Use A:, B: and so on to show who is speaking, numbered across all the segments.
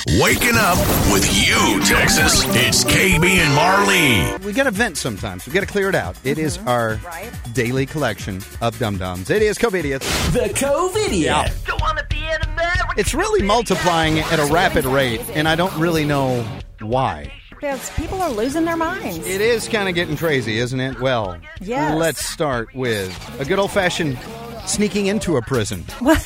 A: Waking up with you, Texas. It's KB and Marley.
B: We got to vent sometimes. We got to clear it out. It is our daily collection of dum-dums. It is COVIDiots.
C: The COVIDiots.
B: It's really multiplying at a rapid rate, and I don't really know why.
D: Because people are losing their minds.
B: It is kind of getting crazy, isn't it? Well,
D: yes.
B: Let's start with a good old-fashioned sneaking into a prison.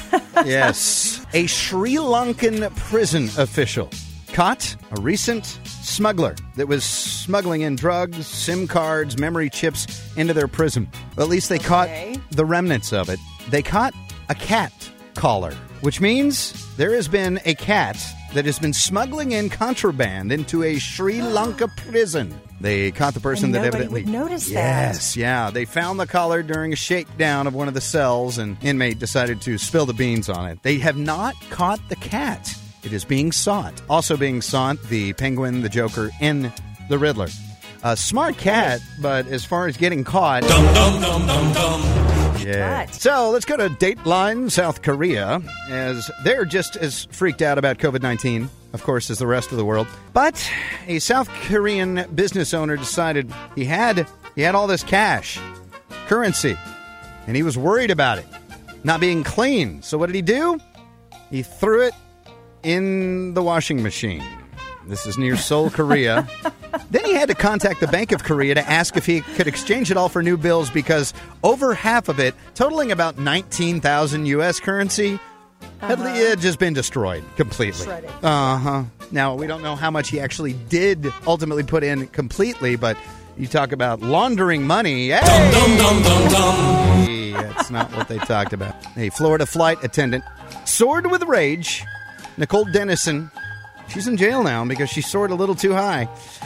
B: Yes. A Sri Lankan prison official caught a recent smuggler that was smuggling in drugs, SIM cards, memory chips into their prison. Well, at least they caught the remnants of it. They caught a cat caller, which means there has been a cat that has been smuggling in contraband into a Sri Lanka prison. They caught the person that evidently
D: would notice that.
B: Yes, yeah. They found the collar during a shakedown of one of the cells, and inmate decided to spill the beans on it. They have not caught the cat. It is being sought. Also being sought, the Penguin, the Joker, and the Riddler. A smart cat, but as far as getting caught...
A: Dum, dum, dum, dum, dum.
B: Yeah.
D: What?
B: So let's go to Dateline, South Korea, as they're just as freaked out about COVID-19, of course, as the rest of the world. But a South Korean business owner decided he had all this cash, currency, and he was worried about it not being clean. So what did he do? He threw it in the washing machine. This is near Seoul, Korea. Then he had to contact the Bank of Korea to ask if he could exchange it all for new bills because over half of it, totaling about 19,000 U.S. currency, had just been destroyed completely.
D: Shredded.
B: Now, we don't know how much he actually did ultimately put in completely, but you talk about laundering money. Hey!
A: Dum, dum, dum, dum.
B: Hey, that's not what they talked about. A Florida flight attendant soared with rage. Nicole Dennison, she's in jail now because she soared a little too high.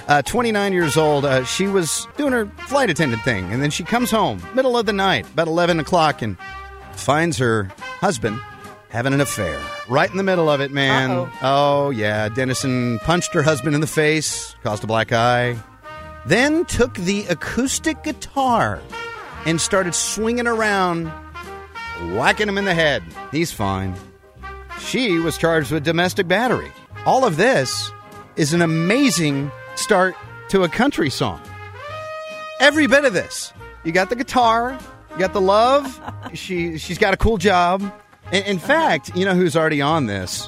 B: 29 years old. She was doing her flight attendant thing, and then she comes home, middle of the night, about 11 o'clock, and finds her husband having an affair. Right in the middle of it, man.
D: Uh-oh.
B: Oh, yeah. Dennison punched her husband in the face, caused a black eye, then took the acoustic guitar and started swinging around, whacking him in the head. He's fine. She was charged with domestic battery. All of this is an amazing start to a country song. Every bit of this. You got the guitar, you got the love, she's got a cool job. In fact, you know who's already on this?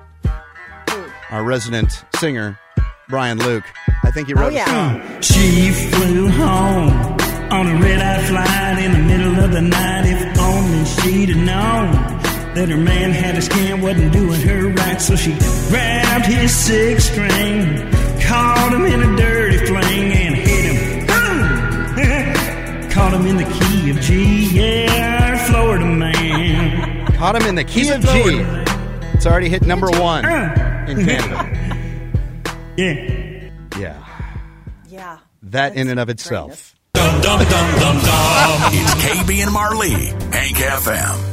B: Our resident singer, Brian Luke. I think he wrote a song.
C: She flew home on a red-eye flight in the middle of the night. If only she'd have known that her man had a scam, wasn't doing her right. So she grabbed his six-string, caught him in a dirty fling, and hit him. Boom! Caught him in the key of G. Yeah, Florida man.
B: Caught him in the key of G. It's already hit number one in Canada.
C: Yeah.
D: Yeah.
B: That in and of itself.
A: Dum, dum, dum, dum, dum. It's KB and Marley, Hank FM.